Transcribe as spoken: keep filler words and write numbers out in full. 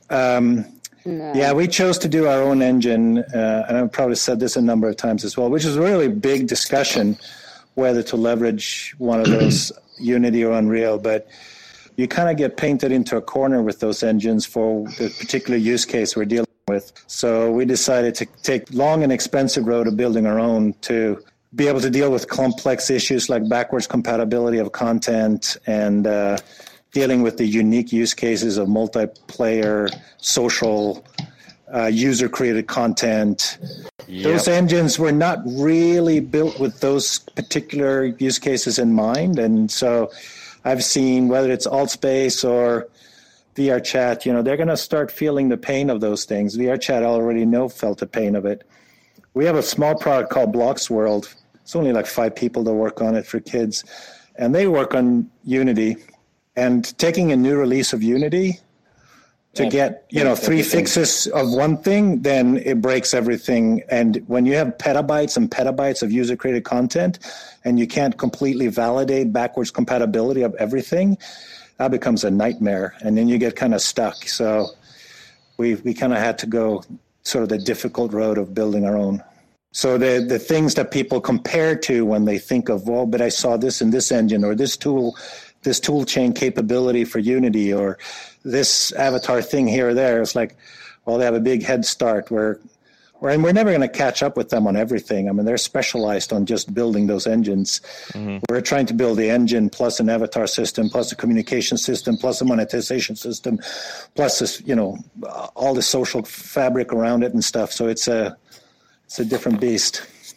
Um, no. Yeah, we chose to do our own engine, uh, and I've probably said this a number of times as well, which is a really big discussion whether to leverage one of those Unity or Unreal, but you kind of get painted into a corner with those engines for the particular use case we're dealing with. So we decided to take long and expensive road of building our own to be able to deal with complex issues like backwards compatibility of content and uh, dealing with the unique use cases of multiplayer, social, uh, user-created content. Yep. Those engines were not really built with those particular use cases in mind. And so I've seen, whether it's AltSpace or VRChat, you know, they're going to start feeling the pain of those things. VRChat already know felt the pain of it. We have a small product called Blocks World. It's only like five people that work on it for kids. And they work on Unity. And taking a new release of Unity to yeah, get, you know, three everything. fixes of one thing, then it breaks everything. And when you have petabytes and petabytes of user-created content and you can't completely validate backwards compatibility of everything, that becomes a nightmare. And then you get kind of stuck. So we we kind of had to go sort of the difficult road of building our own. So the the things that people compare to when they think of, well, but I saw this in this engine or this tool, this tool chain capability for Unity or this avatar thing here or there, it's like, well, they have a big head start where, where and we're never going to catch up with them on everything. I mean, they're specialized on just building those engines. Mm-hmm. We're trying to build the engine plus an avatar system, plus a communication system, plus a monetization system, plus this, you know, all the social fabric around it and stuff. So it's a, it's a different beast.